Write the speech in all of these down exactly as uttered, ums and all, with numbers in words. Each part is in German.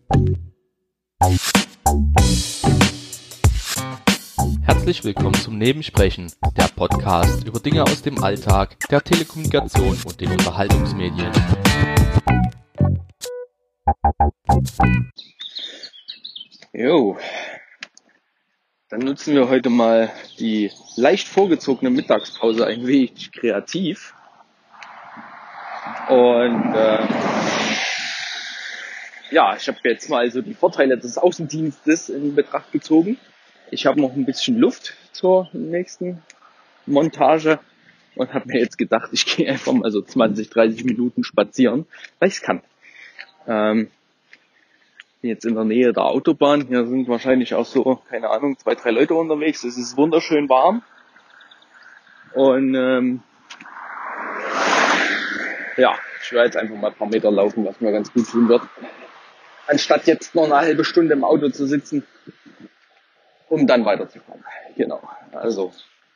Herzlich willkommen zum Nebensprechen, der Podcast über Dinge aus dem Alltag, der Telekommunikation und den Unterhaltungsmedien. Jo, dann nutzen wir heute mal die leicht vorgezogene Mittagspause ein wenig kreativ. Und äh, ja, ich habe jetzt mal so die Vorteile des Außendienstes in Betracht gezogen. Ich habe noch ein bisschen Luft zur nächsten Montage und habe mir jetzt gedacht, ich gehe einfach mal so zwanzig, dreißig Minuten spazieren, weil ich es kann. Ähm, bin jetzt in der Nähe der Autobahn. Hier sind wahrscheinlich auch so, keine Ahnung, zwei, drei Leute unterwegs. Es ist wunderschön warm. Und ähm, ja, ich werde jetzt einfach mal ein paar Meter laufen, was mir ganz gut tun wird. Anstatt jetzt noch eine halbe Stunde im Auto zu sitzen, um dann weiterzufahren. Genau, also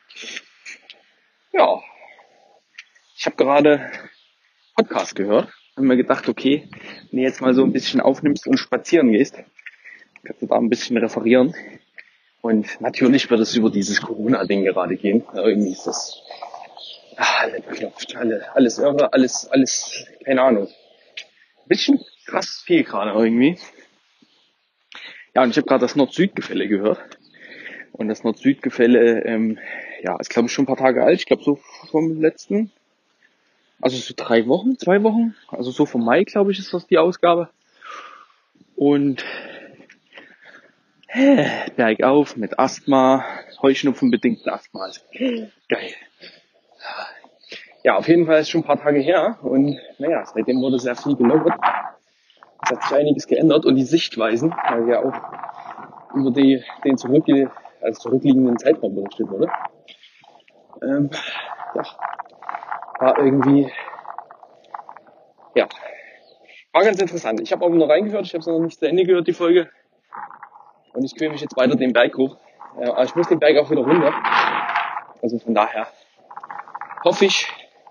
ja, ich habe gerade Podcast gehört und mir gedacht, okay, wenn du jetzt mal so ein bisschen aufnimmst und spazieren gehst, kannst du da ein bisschen referieren. Und natürlich wird es über dieses Corona-Ding gerade gehen. Ja, irgendwie ist das ach, alle beklopft, alle, alles irre, alles, alles, keine Ahnung. Ein bisschen krass viel gerade irgendwie. Ja, und ich habe gerade das Nord-Süd-Gefälle gehört. Und das Nord-Süd-Gefälle, ähm, ja, ist glaube ich schon ein paar Tage alt. Ich glaube so vom letzten, also so drei Wochen, zwei Wochen. Also so vom Mai, glaube ich, ist das die Ausgabe. Und äh, bergauf mit Asthma, Heuschnupfen-bedingten Asthma. Also, geil. Ja, auf jeden Fall ist schon ein paar Tage her. Und naja, seitdem wurde sehr viel gelockert. Es hat sich einiges geändert. Und die Sichtweisen, weil ja auch über die, den zurückge- also zurückliegenden Zeitraum berichtet wurde, ähm, ja, war irgendwie, ja, war ganz interessant. Ich habe auch nur reingehört, ich habe es noch nicht zu Ende gehört, die Folge. Und ich quäle mich jetzt weiter den Berg hoch. Äh, aber ich muss den Berg auch wieder runter. Also von daher hoffe ich,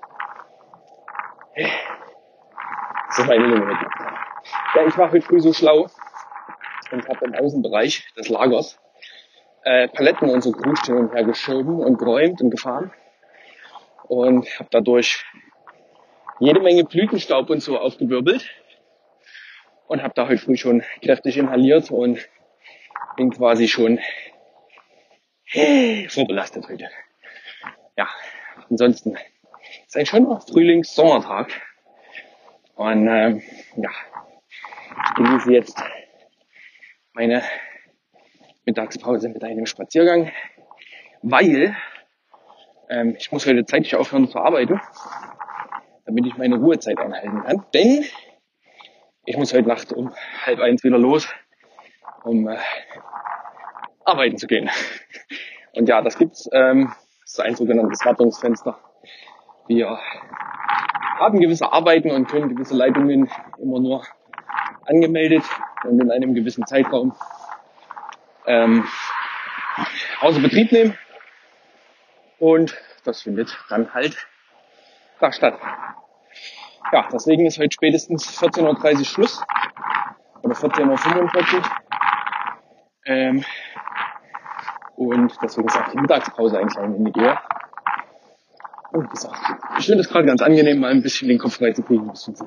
dass meine Lunge mitmacht. Ja, ich war heute früh so schlau und habe im Außenbereich des Lagers äh, Paletten und so Grut hin und her geschoben und geräumt und gefahren. Und habe dadurch jede Menge Blütenstaub und so aufgewirbelt. Und habe da heute früh schon kräftig inhaliert und bin quasi schon vorbelastet heute. Ja, ansonsten ist ein schöner Frühlings-Sommertag. Und ähm, ja, ich genieße jetzt meine Mittagspause mit einem Spaziergang, weil ähm, ich muss heute zeitig aufhören zu arbeiten, damit ich meine Ruhezeit einhalten kann. Denn ich muss heute Nacht um halb eins wieder los, um äh, arbeiten zu gehen. Und ja, das gibt's. Ähm, das ist ein sogenanntes Wartungsfenster. Wir haben gewisse Arbeiten und können gewisse Leitungen immer nur angemeldet und in einem gewissen Zeitraum ähm, außer Betrieb nehmen. Und das findet dann halt da statt. Ja, deswegen ist heute spätestens vierzehn Uhr dreißig Schluss. Oder vierzehn Uhr fünfundvierzig. Ähm, und deswegen ist auch die Mittagspause eigentlich am Ende gehe. Und wie gesagt, ich finde es gerade ganz angenehm, mal ein bisschen den Kopf frei zu kriegen. Ein bisschen zu.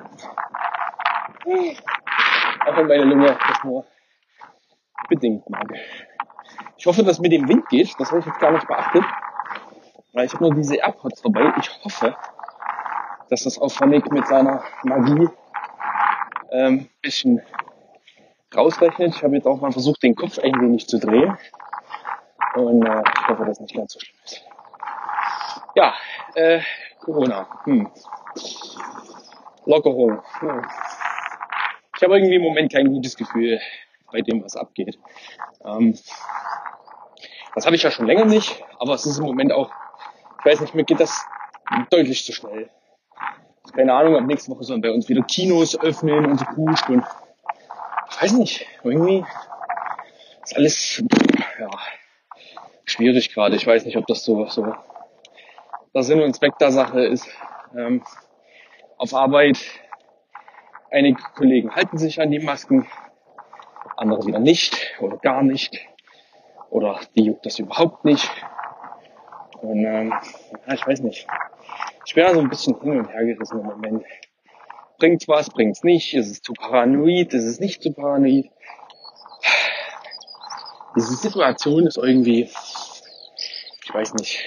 Auch wenn meine Lunge das nur bedingt mag. Ich hoffe, dass mit dem Wind geht. Das habe ich jetzt gar nicht beachtet. Weil ich habe nur diese AirPods dabei. Ich hoffe, dass das auch Phonic mit seiner Magie ähm, bisschen rausrechnet. Ich habe jetzt auch mal versucht, den Kopf ein wenig zu drehen. Und äh, ich hoffe, dass es nicht ganz so schlimm ist. Ja, äh, Corona. Hm. Lockerung. Hm. Ich habe irgendwie im Moment kein gutes Gefühl bei dem, was abgeht. Ähm, das habe ich ja schon länger nicht, aber es ist im Moment auch, ich weiß nicht, mir geht das deutlich zu schnell. Keine Ahnung, ab nächste Woche sollen bei uns wieder Kinos öffnen und so pusht und ich weiß nicht, irgendwie ist alles ja, schwierig gerade. Ich weiß nicht, ob das so, so der Sinn und Zweck der Sache ist. Ähm, auf Arbeit, einige Kollegen halten sich an die Masken, andere wieder nicht oder gar nicht oder die juckt das überhaupt nicht. Und ähm, ja, ich weiß nicht. Ich bin da so ein bisschen hin und her gerissen im Moment. Bringt's was, bringt's nicht? Ist es zu paranoid? Ist es nicht zu paranoid? Diese Situation ist irgendwie, ich weiß nicht,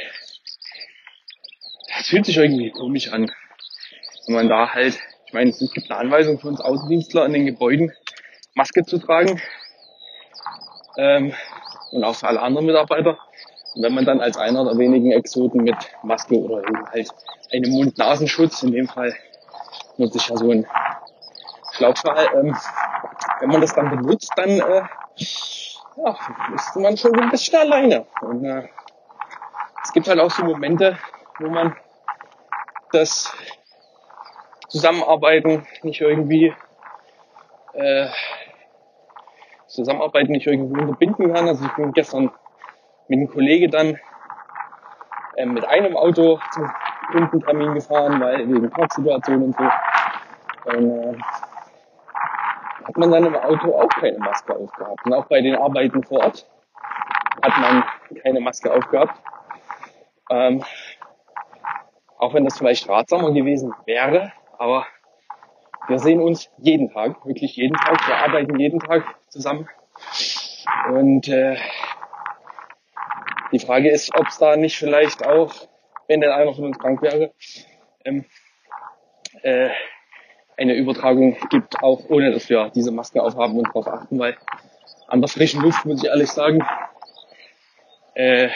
es fühlt sich irgendwie komisch an, wenn man da halt, ich meine, es gibt eine Anweisung für uns Außendienstler in den Gebäuden, Maske zu tragen, ähm, und auch für alle anderen Mitarbeiter. Und wenn man dann als einer der wenigen Exoten mit Maske oder eben halt einem Mund-Nasenschutz, in dem Fall nutze ich ja so einen Schlauchschal, ähm, wenn man das dann benutzt, dann äh, ja, ist man schon ein bisschen alleine. Und äh, es gibt halt auch so Momente, wo man das Zusammenarbeiten nicht irgendwie äh, Zusammenarbeiten nicht irgendwie unterbinden kann. Also ich bin gestern mit einem Kollegen dann äh, mit einem Auto zum Kundentermin gefahren, weil wegen Parksituation und so. Und äh, hat man dann im Auto auch keine Maske aufgehabt. Und auch bei den Arbeiten vor Ort hat man keine Maske aufgehabt. Ähm, auch wenn das vielleicht ratsamer gewesen wäre, aber wir sehen uns jeden Tag, wirklich jeden Tag. Wir arbeiten jeden Tag zusammen. Und äh, die Frage ist, ob es da nicht vielleicht auch, wenn denn einer von uns krank wäre, ähm, äh, eine Übertragung gibt, auch ohne dass wir diese Maske aufhaben und darauf achten, weil an der frischen Luft, muss ich ehrlich sagen, äh,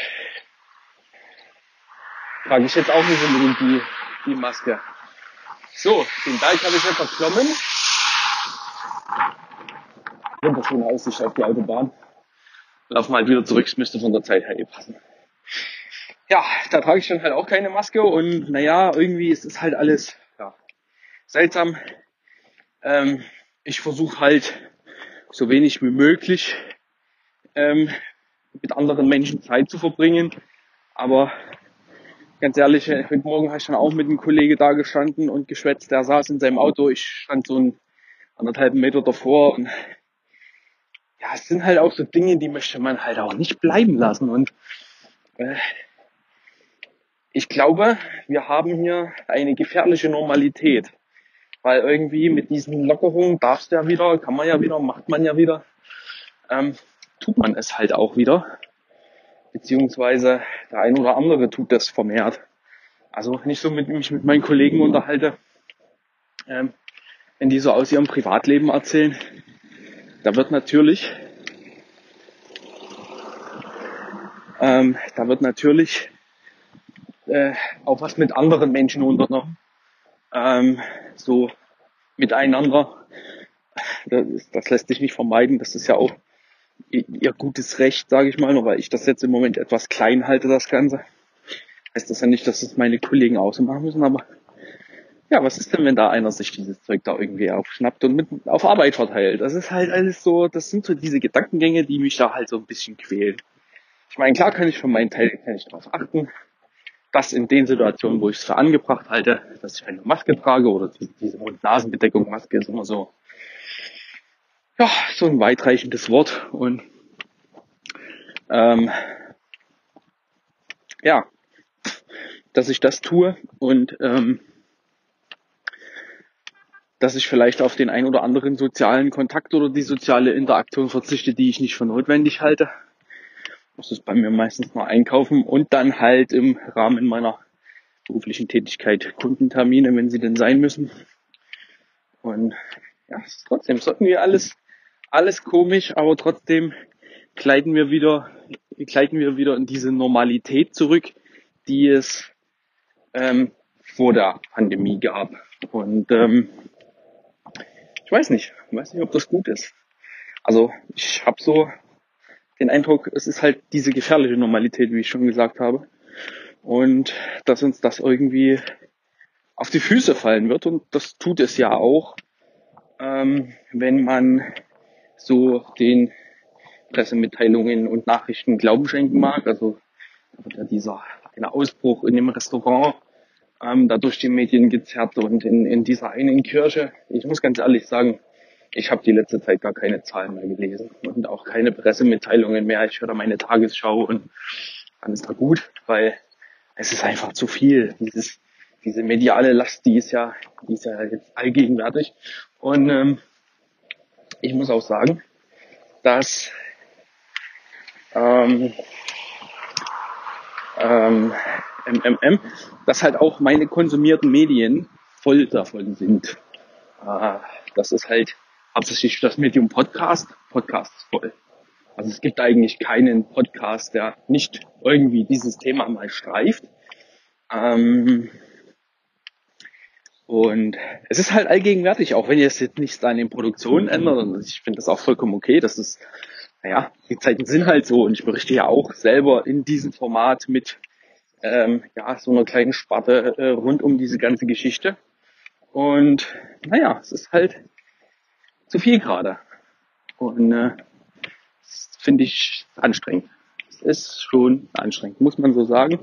trage ich jetzt auch nicht unbedingt die, die Maske. So, den Berg habe ich jetzt erklommen. Wunderschöne Aussicht auf die Autobahn. Laufen halt wieder zurück, es müsste von der Zeit her eh passen. Ja, da trage ich dann halt auch keine Maske und naja, irgendwie ist es halt alles ja, seltsam. Ähm, ich versuche halt so wenig wie möglich ähm, mit anderen Menschen Zeit zu verbringen, aber ganz ehrlich, heute Morgen habe ich dann auch mit einem Kollegen da gestanden und geschwätzt. Der saß in seinem Auto, ich stand so einen anderthalb Meter davor. Und ja, es sind halt auch so Dinge, die möchte man halt auch nicht bleiben lassen. Und äh, ich glaube, wir haben hier eine gefährliche Normalität. Weil irgendwie mit diesen Lockerungen darfst du ja wieder, kann man ja wieder, macht man ja wieder, ähm, tut man es halt auch wieder. Beziehungsweise der ein oder andere tut das vermehrt. Also wenn ich so mit mich mit meinen Kollegen unterhalte, ähm, wenn die so aus ihrem Privatleben erzählen, da wird natürlich, ähm, da wird natürlich äh, auch was mit anderen Menschen unternommen, ähm, so miteinander. Das, ist, das lässt sich nicht vermeiden. Das ist ja auch ihr gutes Recht, sage ich mal, nur weil ich das jetzt im Moment etwas klein halte, das Ganze. Heißt das ja nicht, dass das meine Kollegen auch so machen müssen, aber ja, was ist denn, wenn da einer sich dieses Zeug da irgendwie aufschnappt und mit auf Arbeit verteilt? Das ist halt alles so, das sind so diese Gedankengänge, die mich da halt so ein bisschen quälen. Ich meine, klar kann ich für meinen Teil kann ich darauf achten, dass in den Situationen, wo ich es für angebracht halte, dass ich eine Maske trage oder die, diese Mund-Nasen-Bedeckung, Maske ist immer so, ja, so ein weitreichendes Wort und ähm, ja, dass ich das tue und ähm, dass ich vielleicht auf den ein oder anderen sozialen Kontakt oder die soziale Interaktion verzichte, die ich nicht für notwendig halte. Das ist bei mir meistens nur einkaufen und dann halt im Rahmen meiner beruflichen Tätigkeit Kundentermine, wenn sie denn sein müssen. Und ja, trotzdem sollten wir alles, alles komisch, aber trotzdem gleiten wir wieder, gleiten wir wieder in diese Normalität zurück, die es ähm, vor der Pandemie gab. Und ähm, ich weiß nicht, ich weiß nicht, ob das gut ist. Also ich habe so den Eindruck, es ist halt diese gefährliche Normalität, wie ich schon gesagt habe. Und dass uns das irgendwie auf die Füße fallen wird. Und das tut es ja auch, ähm, wenn man so den Pressemitteilungen und Nachrichten Glauben schenken mag. Also da wird ja dieser eine Ausbruch in dem Restaurant ähm, da durch die Medien gezerrt und in, in dieser einen Kirche. Ich muss ganz ehrlich sagen, ich habe die letzte Zeit gar keine Zahlen mehr gelesen und auch keine Pressemitteilungen mehr. Ich höre meine Tagesschau und dann ist da gut, weil es ist einfach zu viel. Dieses, diese mediale Last, die ist ja, die ist ja jetzt allgegenwärtig. Und ähm, ich muss auch sagen, dass ähm, ähm, M M M, dass halt auch meine konsumierten Medien voll davon sind. Äh, das ist halt hauptsächlich das Medium Podcast. Podcast ist voll. Also es gibt eigentlich keinen Podcast, der nicht irgendwie dieses Thema mal streift. Ähm, und es ist halt allgegenwärtig, auch wenn ihr es jetzt nicht an den Produktionen ändert. Und ich finde das auch vollkommen okay. Das ist, naja, die Zeiten sind halt so. Und ich berichte ja auch selber in diesem Format mit ähm, ja so einer kleinen Sparte äh, rund um diese ganze Geschichte. Und naja, es ist halt zu viel gerade. Und äh, das finde ich anstrengend. Es ist schon anstrengend, muss man so sagen.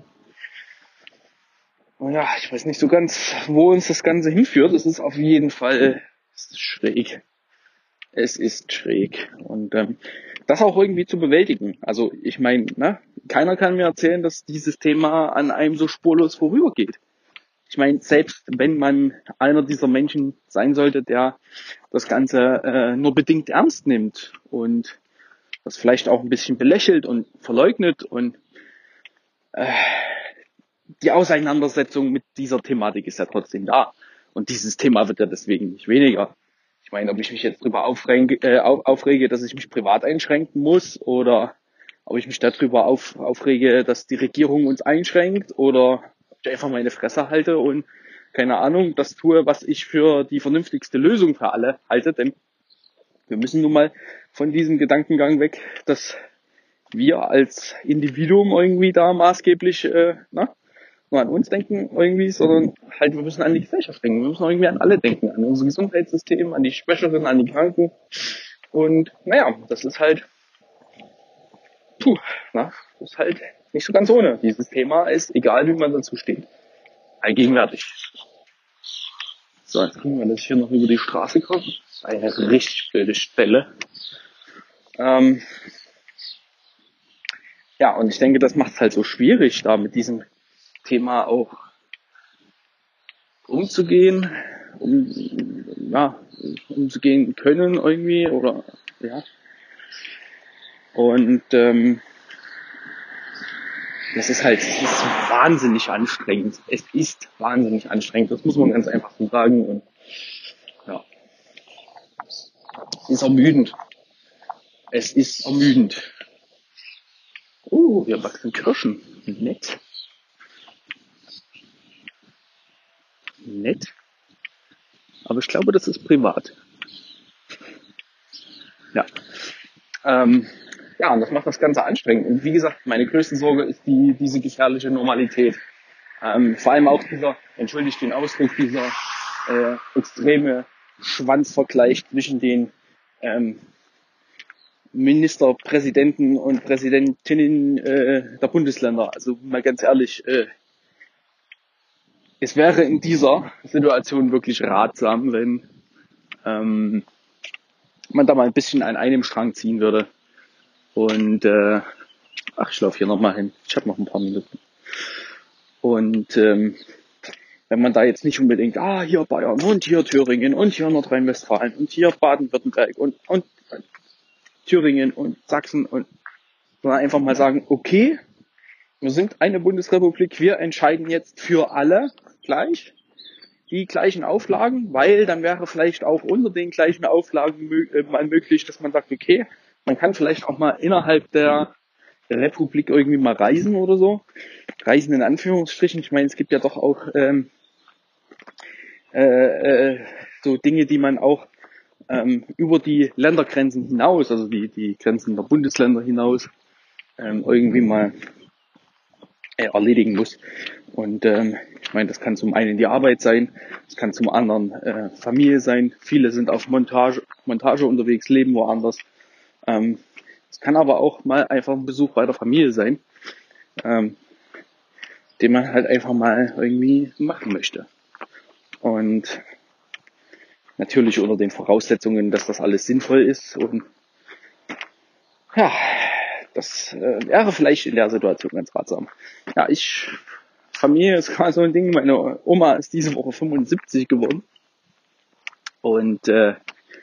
Und ja, ich weiß nicht so ganz, wo uns das Ganze hinführt. Es ist auf jeden Fall es ist schräg. Es ist schräg. Und ähm, das auch irgendwie zu bewältigen. Also ich meine, ne, keiner kann mir erzählen, dass dieses Thema an einem so spurlos vorübergeht. Ich meine, selbst wenn man einer dieser Menschen sein sollte, der das Ganze äh, nur bedingt ernst nimmt und das vielleicht auch ein bisschen belächelt und verleugnet und äh, die Auseinandersetzung mit dieser Thematik ist ja trotzdem da. Und dieses Thema wird ja deswegen nicht weniger. Ich meine, ob ich mich jetzt darüber aufrege, äh, aufrege, dass ich mich privat einschränken muss oder ob ich mich darüber auf, aufrege, dass die Regierung uns einschränkt oder ob ich einfach meine Fresse halte und keine Ahnung, das tue, was ich für die vernünftigste Lösung für alle halte. Denn wir müssen nun mal von diesem Gedankengang weg, dass wir als Individuum irgendwie da maßgeblich äh, na, nur an uns denken irgendwie, sondern halt wir müssen an die Gesellschaft denken. Wir müssen irgendwie an alle denken, an unser Gesundheitssystem, an die Schwächeren, an die Kranken. Und naja, das ist halt, puh, na, das ist halt nicht so ganz ohne. Dieses Thema ist, egal wie man dazu steht, allgegenwärtig. So, jetzt gucken wir, dass ich hier noch über die Straße komme. Das ist eine richtig blöde Stelle. Ähm, ja, und ich denke, das macht es halt so schwierig, da mit diesem Thema auch umzugehen, um, ja, umzugehen können irgendwie, oder, ja. Und, ähm, das ist halt, es ist wahnsinnig anstrengend. Es ist wahnsinnig anstrengend, das muss man ganz einfach so sagen. Und, ja. Es ist ermüdend. Es ist ermüdend. Oh, hier wachsen Kirschen. Nett. Nett. Aber ich glaube, das ist privat. Ja. Ähm, ja, und das macht das Ganze anstrengend. Und wie gesagt, meine größte Sorge ist die, diese gefährliche Normalität. Ähm, vor allem auch dieser, entschuldigt den Ausdruck, dieser äh, extreme Schwanzvergleich zwischen den ähm, Ministerpräsidenten und Präsidentinnen äh, der Bundesländer. Also mal ganz ehrlich, äh, es wäre in dieser Situation wirklich ratsam, wenn ähm, man da mal ein bisschen an einem Strang ziehen würde. Und äh, ach, ich laufe hier nochmal hin. Ich habe noch ein paar Minuten. Und ähm, wenn man da jetzt nicht unbedingt, ah, hier Bayern und hier Thüringen und hier Nordrhein-Westfalen und hier Baden-Württemberg und, und Thüringen und Sachsen und sondern einfach mal sagen, okay, wir sind eine Bundesrepublik, wir entscheiden jetzt für alle gleich die gleichen Auflagen, weil dann wäre vielleicht auch unter den gleichen Auflagen mö- äh, mal möglich, dass man sagt, okay, man kann vielleicht auch mal innerhalb der Republik irgendwie mal reisen oder so. Reisen in Anführungsstrichen. Ich meine, es gibt ja doch auch ähm, äh, äh, so Dinge, die man auch ähm, über die Ländergrenzen hinaus, also die, die Grenzen der Bundesländer hinaus, ähm, irgendwie mal äh, erledigen muss. Und ähm, ich meine, das kann zum einen die Arbeit sein, es kann zum anderen äh, Familie sein. Viele sind auf Montage, Montage unterwegs, leben woanders. Ähm, es kann aber auch mal einfach ein Besuch bei der Familie sein, ähm, den man halt einfach mal irgendwie machen möchte. Und Natürlich unter den Voraussetzungen, dass das alles sinnvoll ist. Und ja, das äh, wäre vielleicht in der Situation ganz ratsam. Ja, ich, Familie ist gerade so ein Ding. Meine Oma ist diese Woche fünfundsiebzig geworden. Und äh,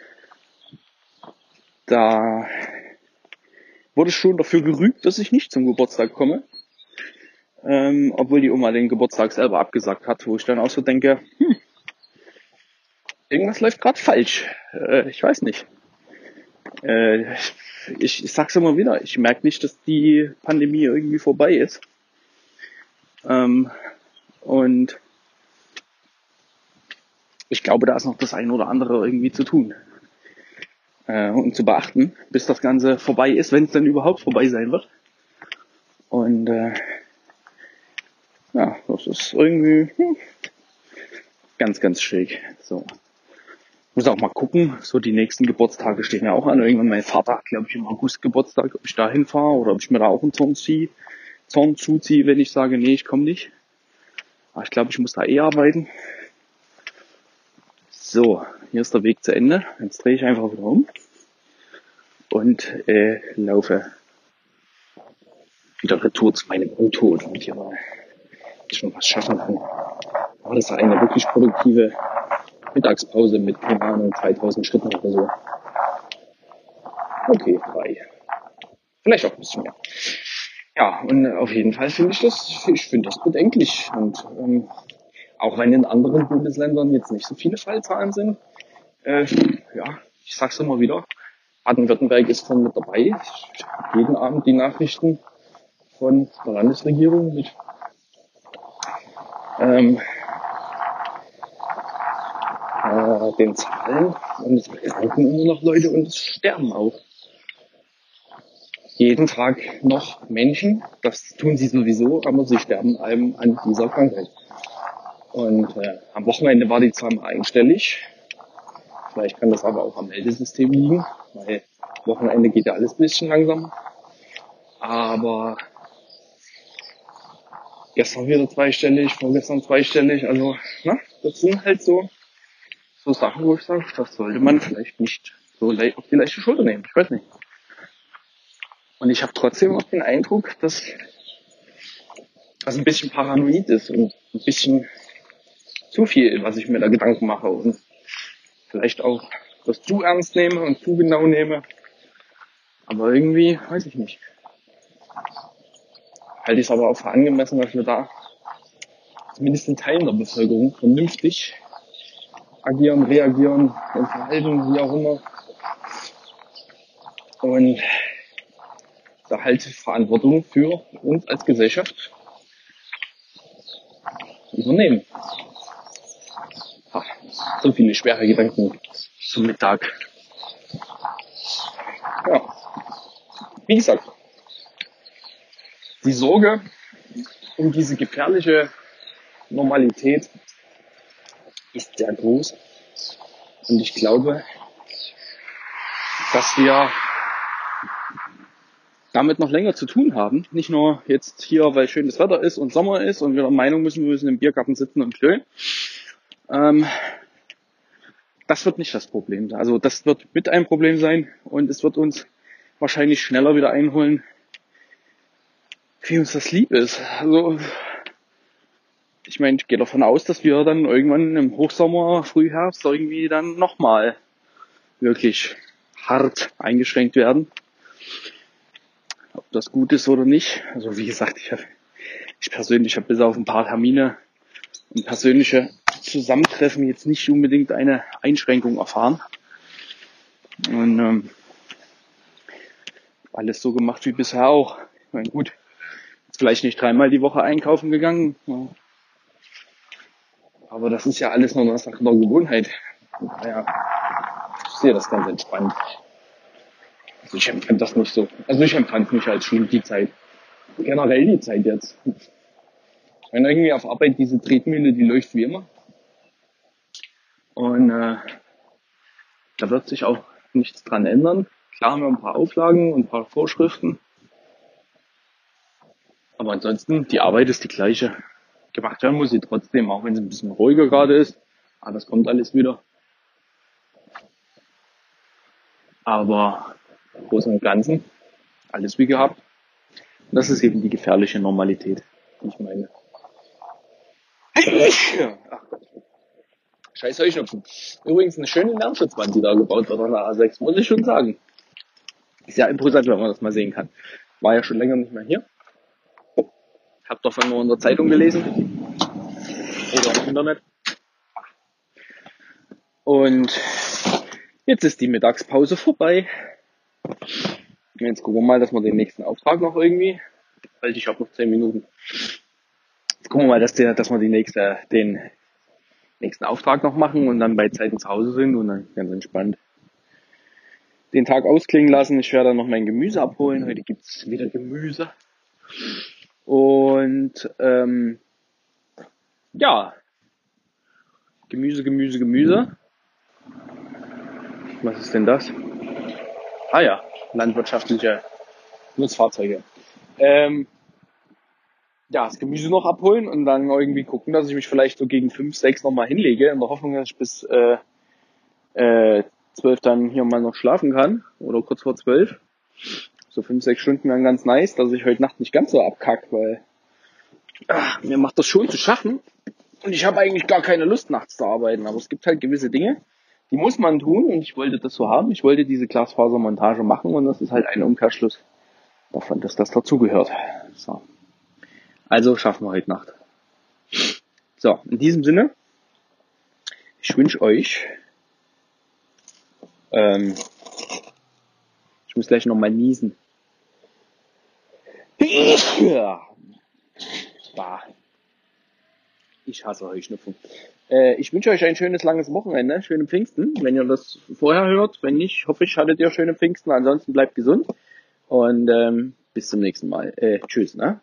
da wurde schon dafür gerügt, dass ich nicht zum Geburtstag komme. Ähm, obwohl die Oma den Geburtstag selber abgesagt hat, wo ich dann auch so denke, hm, irgendwas läuft gerade falsch. Äh, ich weiß nicht. Äh, ich, ich sag's immer wieder, ich merke nicht, dass die Pandemie irgendwie vorbei ist. Ähm, und ich glaube, da ist noch das ein oder andere irgendwie zu tun. Äh, und zu beachten, bis das Ganze vorbei ist, wenn es dann überhaupt vorbei sein wird. Und äh, ja, das ist irgendwie hm, ganz, ganz schräg. So. Muss auch mal gucken, so die nächsten Geburtstage stehen ja auch an. Irgendwann mein Vater hat, glaube ich, im August Geburtstag, ob ich da hinfahre oder ob ich mir da auch einen Zorn ziehe, Zorn zuziehe, wenn ich sage, nee, ich komme nicht. Aber ich glaube, ich muss da eh arbeiten. So, hier ist der Weg zu Ende. Jetzt drehe ich einfach wieder um und äh, laufe wieder retour zu meinem Auto, damit ich hier mal schon was schaffen kann. Aber das war eine wirklich produktive Mittagspause mit, keine Ahnung, dreitausend Schritten oder so. Okay, drei. Vielleicht auch ein bisschen mehr. Ja, und auf jeden Fall finde ich das, ich finde das bedenklich. Und ähm, auch wenn in anderen Bundesländern jetzt nicht so viele Fallzahlen sind, äh, ja, ich sag's immer wieder, Baden-Württemberg ist von mit dabei. Ich habe jeden Abend die Nachrichten von der Landesregierung mit ähm, äh, den Zahlen, und es erkranken immer noch Leute und es sterben auch jeden Tag noch Menschen. Das tun sie sowieso, aber sie sterben einem an dieser Krankheit. Und äh, am Wochenende war die Zahl mal einstellig. Vielleicht kann das aber auch am Meldesystem liegen, weil Wochenende geht ja alles ein bisschen langsam. Aber gestern wieder zweistellig, vorgestern zweistellig. Also, na, das sind halt so, so Sachen, wo ich sage, das sollte man vielleicht nicht so le- auf die leichte Schulter nehmen. Ich weiß nicht. Und ich habe trotzdem auch den Eindruck, dass das ein bisschen paranoid ist und ein bisschen zu viel, was ich mir da Gedanken mache und vielleicht auch das zu ernst nehme und zu genau nehme. Aber irgendwie, weiß ich nicht. Halte ich es aber auch für angemessen, dass wir da zumindest in Teilen der Bevölkerung vernünftig agieren, reagieren und verhalten, wie auch immer. Und da halt Verantwortung für uns als Gesellschaft übernehmen. Ach, so viele schwere Gedanken zum Mittag. Ja, wie gesagt, die Sorge um diese gefährliche Normalität ist sehr groß. Und ich glaube, dass wir damit noch länger zu tun haben. Nicht nur jetzt hier, weil schönes Wetter ist und Sommer ist und wir der Meinung müssen, wir müssen im Biergarten sitzen und chillen. Ähm, das wird nicht das Problem sein. Also das wird mit ein Problem sein und es wird uns wahrscheinlich schneller wieder einholen, wie uns das lieb ist. Also ich meine, ich gehe davon aus, dass wir dann irgendwann im Hochsommer, Frühherbst irgendwie dann nochmal wirklich hart eingeschränkt werden. Ob das gut ist oder nicht. Also wie gesagt, ich, hab, ich persönlich habe bis auf ein paar Termine und persönliche Zusammentreffen jetzt nicht unbedingt eine Einschränkung erfahren. Und ähm, alles so gemacht wie bisher auch. Ich meine, gut, jetzt vielleicht nicht dreimal die Woche einkaufen gegangen. Ja. Aber das ist ja alles nur eine Sache der Gewohnheit. Naja, ich sehe das ganz entspannt. Also ich empfand das nicht so. Also ich empfand es nicht als schlimm, die Zeit. Generell die Zeit jetzt. Ich meine, irgendwie auf Arbeit diese Tretmühle, die läuft wie immer. Und äh, da wird sich auch nichts dran ändern. Klar haben wir ein paar Auflagen und ein paar Vorschriften. Aber ansonsten, die Arbeit ist die gleiche. Gemacht werden muss sie trotzdem, auch wenn es ein bisschen ruhiger gerade ist. Aber das kommt alles wieder. Aber im Großen und Ganzen alles wie gehabt. Und das ist eben die gefährliche Normalität, die ich meine. Ach Gott. Scheiß Heuschnupfen. Übrigens eine schöne Lärmschutzwand, die da gebaut wird an der A sechs, muss ich schon sagen. Ist ja imposant, wenn man das mal sehen kann. War ja schon länger nicht mehr hier. Hab davon nur in der Zeitung gelesen. Oder im Internet. Und jetzt ist die Mittagspause vorbei. Jetzt gucken wir mal, dass wir den nächsten Auftrag noch irgendwie, weil ich habe noch zehn Minuten. Jetzt gucken wir mal, dass, der, dass wir die nächste, den nächsten Auftrag noch machen und dann bei Zeiten zu Hause sind und dann ganz entspannt den Tag ausklingen lassen. Ich werde dann noch mein Gemüse abholen. Heute gibt's wieder Gemüse. Und ähm, ja, Gemüse, Gemüse, Gemüse. Was ist denn das? Ah ja, landwirtschaftliche Nutzfahrzeuge. Ähm, ja, das Gemüse noch abholen und dann irgendwie gucken, dass ich mich vielleicht so gegen fünf, sechs nochmal hinlege, in der Hoffnung, dass ich bis äh, äh, zwölf dann hier mal noch schlafen kann oder kurz vor zwölf. So fünf, sechs Stunden wären ganz nice, dass ich heute Nacht nicht ganz so abkack, weil ach, mir macht das schon zu schaffen und ich habe eigentlich gar keine Lust nachts zu arbeiten, aber es gibt halt gewisse Dinge, die muss man tun und ich wollte das so haben. Ich wollte diese Glasfasermontage machen und das ist halt ein Umkehrschluss davon, dass das dazugehört. So. Also schaffen wir heute Nacht. So, in diesem Sinne, ich wünsche euch, ähm, ich muss gleich nochmal niesen. Ja. Bah. Ich hasse Heuschnupfen. Äh, ich wünsche euch ein schönes, langes Wochenende, schöne Pfingsten, wenn ihr das vorher hört. Wenn nicht, hoffe ich, hattet ihr schöne Pfingsten. Ansonsten bleibt gesund und ähm, bis zum nächsten Mal. Äh, tschüss, ne?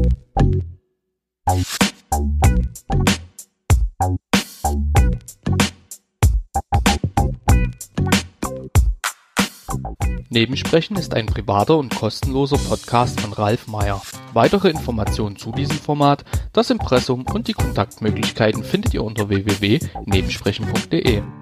Nebensprechen ist ein privater und kostenloser Podcast von Ralf Meyer. Weitere Informationen zu diesem Format, das Impressum und die Kontaktmöglichkeiten findet ihr unter w w w punkt nebensprechen punkt de.